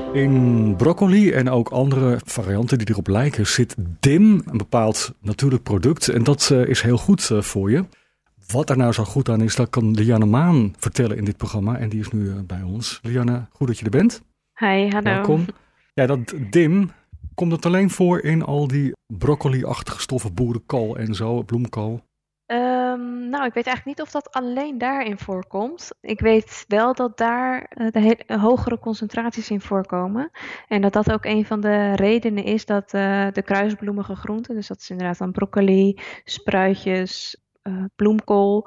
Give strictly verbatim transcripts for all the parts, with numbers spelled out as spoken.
In broccoli en ook andere varianten die erop lijken zit D I M, een bepaald natuurlijk product. En dat uh, is heel goed uh, voor je. Wat daar nou zo goed aan is, dat kan Lianne Maan vertellen in dit programma. En die is nu uh, bij ons. Lianne, goed dat je er bent. Hi, hallo. Welkom. Ja, dat D I M, komt het alleen voor in al die broccoli-achtige stoffen, boerenkool en zo, bloemkool? Um, nou, ik weet eigenlijk niet of dat alleen daarin voorkomt. Ik weet wel dat daar uh, de he- hogere concentraties in voorkomen. En dat dat ook een van de redenen is dat uh, de kruisbloemige groenten, dus dat is inderdaad dan broccoli, spruitjes, uh, bloemkool,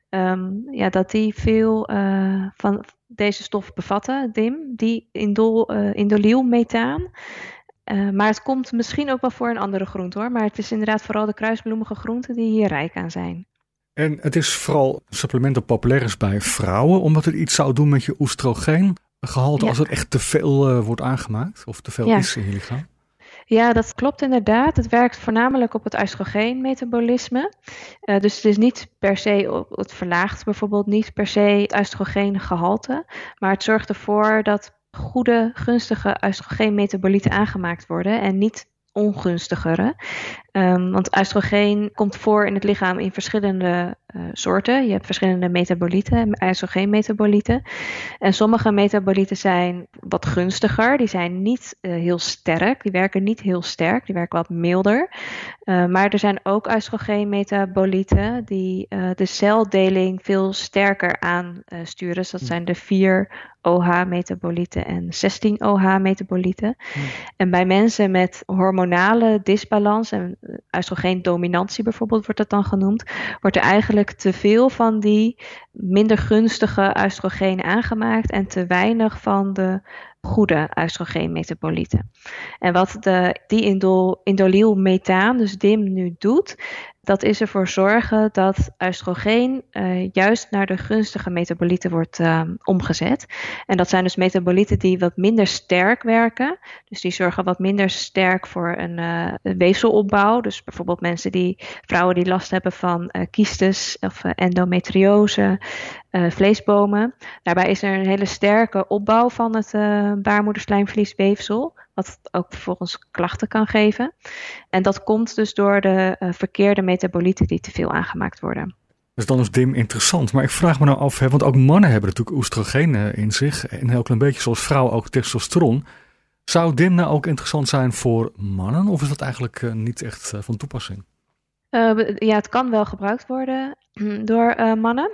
um, ja, dat die veel uh, van deze stof bevatten, D I M, die indol, uh, indolylmethaan. Uh, maar het komt misschien ook wel voor een andere groente hoor. Maar het is inderdaad vooral de kruisbloemige groenten die hier rijk aan zijn. En het is vooral een supplement dat populair is bij vrouwen, omdat het iets zou doen met je oestrogeengehalte ja. als het echt te veel uh, wordt aangemaakt of te veel ja. is in je lichaam. Ja, dat klopt inderdaad. Het werkt voornamelijk op het oestrogeenmetabolisme. Uh, dus het is niet per se, het verlaagt bijvoorbeeld niet per se het oestrogeengehalte. Maar het zorgt ervoor dat goede, gunstige oestrogeenmetabolieten aangemaakt worden en niet ongunstigere. Um, want oestrogeen komt voor in het lichaam in verschillende uh, soorten. Je hebt verschillende metabolieten, oestrogeenmetabolieten. En sommige metabolieten zijn wat gunstiger. Die zijn niet uh, heel sterk. Die werken niet heel sterk. Die werken wat milder. Uh, maar er zijn ook oestrogeenmetabolieten die uh, de celdeling veel sterker aansturen. Dus dat zijn de vier O H-metabolieten en zestien O H-metabolieten. Hmm. En bij mensen met hormonale disbalans en oestrogeendominantie bijvoorbeeld wordt dat dan genoemd, wordt er eigenlijk te veel van die minder gunstige oestrogeen aangemaakt en te weinig van de goede oestrogeenmetabolieten. En wat de, die indol, indolylmethaan, dus D I M, nu doet, dat is ervoor zorgen dat oestrogeen uh, juist naar de gunstige metabolieten wordt uh, omgezet. En dat zijn dus metabolieten die wat minder sterk werken. Dus die zorgen wat minder sterk voor een, uh, een weefselopbouw. Dus bijvoorbeeld mensen die, vrouwen die last hebben van uh, kystes of uh, endometriose, uh, vleesbomen. Daarbij is er een hele sterke opbouw van het uh, baarmoederslijmvliesweefsel, wat ook vervolgens klachten kan geven. En dat komt dus door de uh, verkeerde metabolieten die te veel aangemaakt worden. Dus dan is D I M interessant. Maar ik vraag me nou af, hè, want ook mannen hebben natuurlijk oestrogeen in zich. En een heel klein beetje zoals vrouwen ook testosteron. Zou D I M nou ook interessant zijn voor mannen? Of is dat eigenlijk uh, niet echt uh, van toepassing? Uh, ja, het kan wel gebruikt worden door uh, mannen.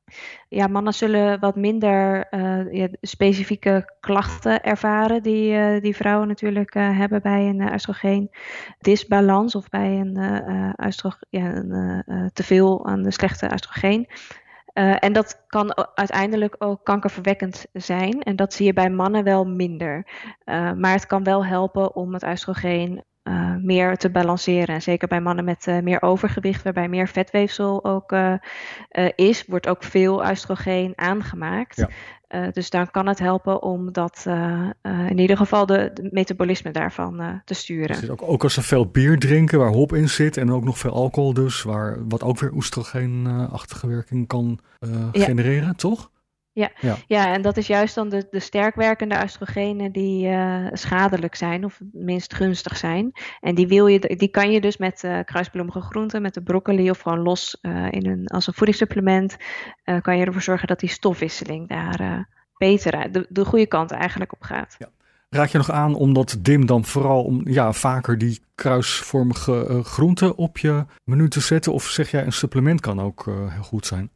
Ja, mannen zullen wat minder uh, ja, specifieke klachten ervaren die, uh, die vrouwen natuurlijk uh, hebben bij een uh, oestrogeen-disbalans of bij een, uh, oestrog- ja, een uh, teveel aan de slechte oestrogeen. Uh, en dat kan uiteindelijk ook kankerverwekkend zijn en dat zie je bij mannen wel minder. Uh, maar het kan wel helpen om het oestrogeen Uh, meer te balanceren. En zeker bij mannen met uh, meer overgewicht, waarbij meer vetweefsel ook uh, uh, is, wordt ook veel oestrogeen aangemaakt. Ja. Uh, dus dan kan het helpen om dat uh, uh, in ieder geval de, de metabolisme daarvan uh, te sturen. Dus ook, ook als ze veel bier drinken, waar hop in zit en ook nog veel alcohol dus, waar, wat ook weer oestrogeenachtige werking kan uh, ja. genereren, toch? Ja. Ja. ja, en dat is juist dan de, de sterkwerkende oestrogenen die uh, schadelijk zijn of minst gunstig zijn. En die, wil je, die kan je dus met uh, kruisbloemige groenten, met de broccoli of gewoon los uh, in een, als een voedingssupplement, uh, kan je ervoor zorgen dat die stofwisseling daar uh, beter, de, de goede kant eigenlijk op gaat. Ja. Raad je nog aan om dat D I M dan vooral om ja, vaker die kruisvormige uh, groenten op je menu te zetten? Of zeg jij een supplement kan ook uh, heel goed zijn?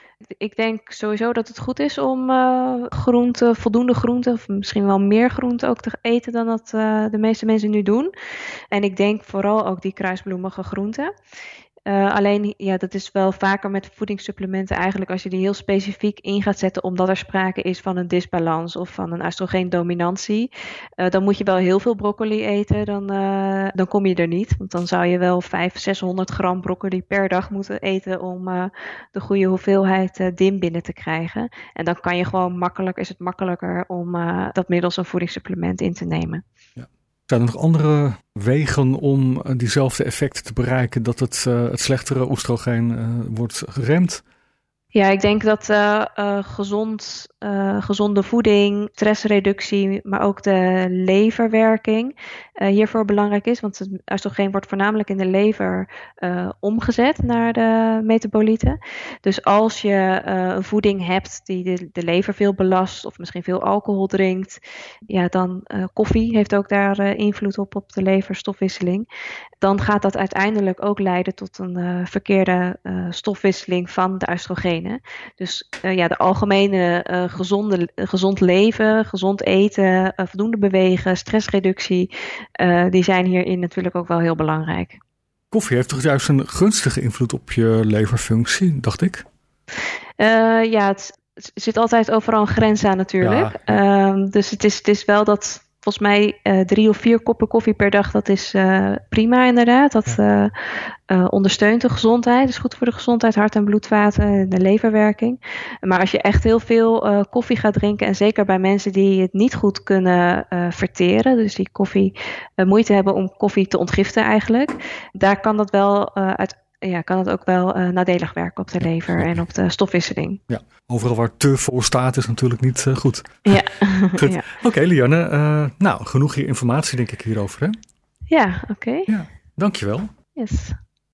Ik denk sowieso dat het goed is om uh, groenten, voldoende groenten, of misschien wel meer groenten ook te eten dan dat uh, de meeste mensen nu doen. En ik denk vooral ook die kruisbloemige groenten. Uh, alleen, ja, dat is wel vaker met voedingssupplementen eigenlijk als je die heel specifiek in gaat zetten omdat er sprake is van een disbalans of van een oestrogeendominantie. Uh, dan moet je wel heel veel broccoli eten, dan, uh, dan kom je er niet. Want dan zou je wel vijfhonderd, zeshonderd gram broccoli per dag moeten eten om uh, de goede hoeveelheid uh, D I M binnen te krijgen. En dan kan je gewoon makkelijk, is het makkelijker om uh, dat middels een voedingssupplement in te nemen. Ja. Zijn er nog andere wegen om diezelfde effecten te bereiken dat het, uh, het slechtere oestrogeen uh, wordt geremd? Ja, ik denk dat uh, uh, gezond, uh, gezonde voeding, stressreductie, maar ook de leverwerking uh, hiervoor belangrijk is. Want het oestrogeen wordt voornamelijk in de lever uh, omgezet naar de metabolieten. Dus als je uh, een voeding hebt die de, de lever veel belast of misschien veel alcohol drinkt, ja, dan uh, koffie heeft ook daar uh, invloed op, op de leverstofwisseling. Dan gaat dat uiteindelijk ook leiden tot een uh, verkeerde uh, stofwisseling van de oestrogenen. Dus uh, ja, de algemene uh, gezonde, uh, gezond leven, gezond eten, uh, voldoende bewegen, stressreductie, uh, die zijn hierin natuurlijk ook wel heel belangrijk. Koffie heeft toch juist een gunstige invloed op je leverfunctie, dacht ik? Uh, ja, het, het zit altijd overal een grens aan natuurlijk. Ja. Um, dus het is, het is wel dat... Volgens mij uh, drie of vier koppen koffie per dag, dat is uh, prima inderdaad. Dat uh, uh, ondersteunt de gezondheid. Dat is goed voor de gezondheid, hart- en bloedvaten en de leverwerking. Maar als je echt heel veel uh, koffie gaat drinken, en zeker bij mensen die het niet goed kunnen uh, verteren, dus die koffie uh, moeite hebben om koffie te ontgiften eigenlijk, daar kan dat wel uh, uit Ja, kan het ook wel uh, nadelig werken op de lever en op de stofwisseling. Ja, overal waar te voor staat is natuurlijk niet uh, goed. Ja. goed. ja. Oké, okay, Lianne. Uh, nou, genoeg informatie denk ik hierover, hè? Ja, oké. Okay. Ja, dankjewel. Yes.